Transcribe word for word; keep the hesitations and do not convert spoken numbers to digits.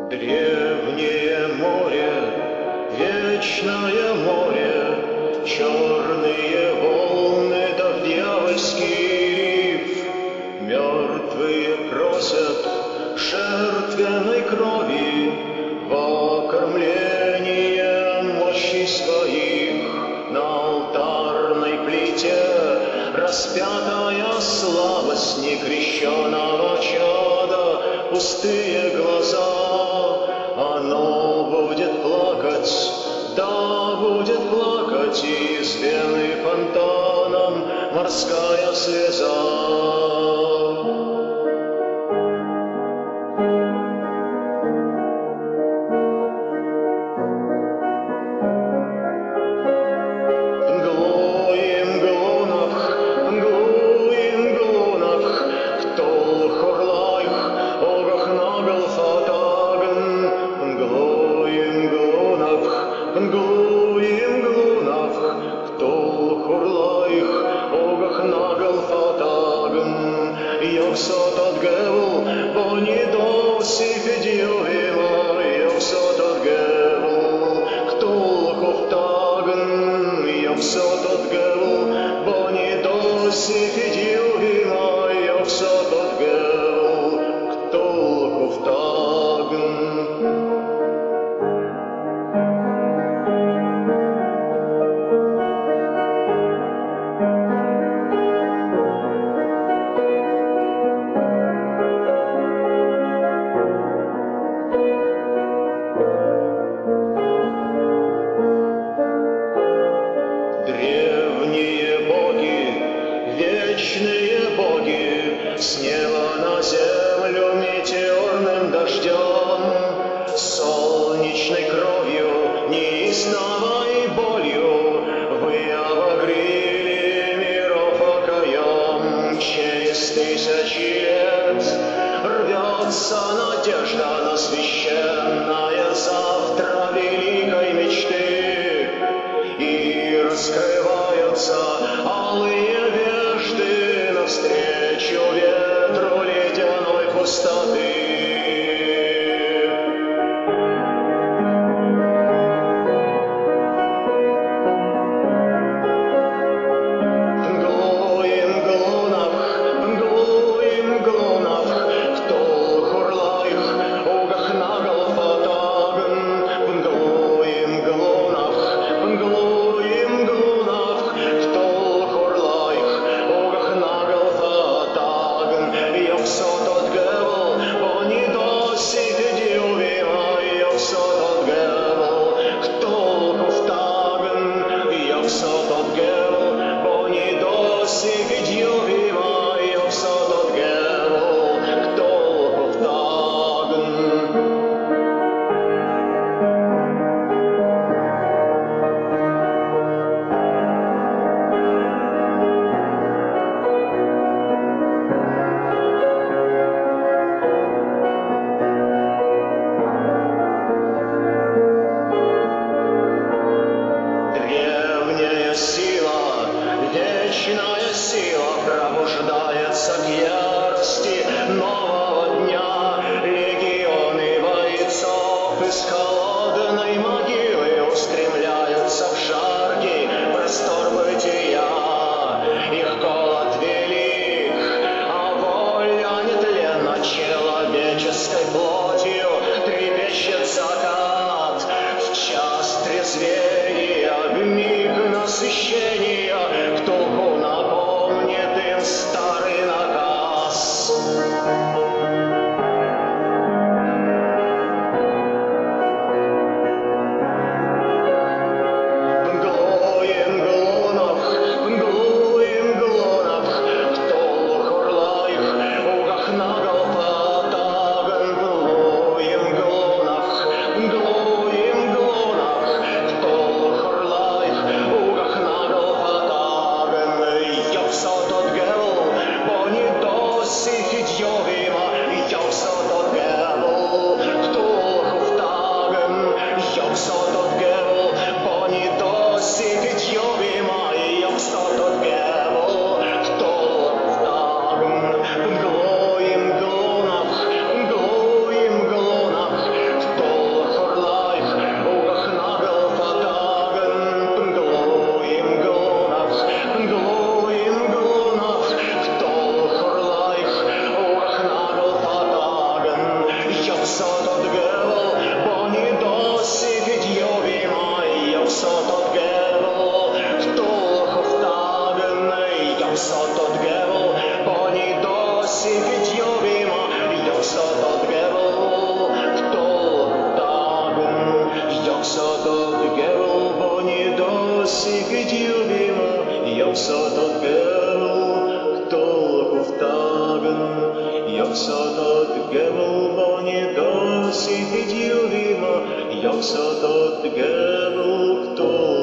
Древнее море, вечное море, черные волны да дьявольский риф. Мертвые просят жертвенной крови во окормление мощей своих. На алтарной плите распятая слабость некрещенного чада, пустые глаза. Оно будет плакать, да, будет плакать, и из вены фонтаном морская слеза. Вечные боги с неба на землю метеорным дождем, солнечной кровью, неистовой болью вы обогрели миров окоем. Через тысячи лет рвется надежда на священное завтра великой мечты, и раскрываются алые навстречу ветру ледяной пустоты. Все тот гевел, он бьется тот гену, кто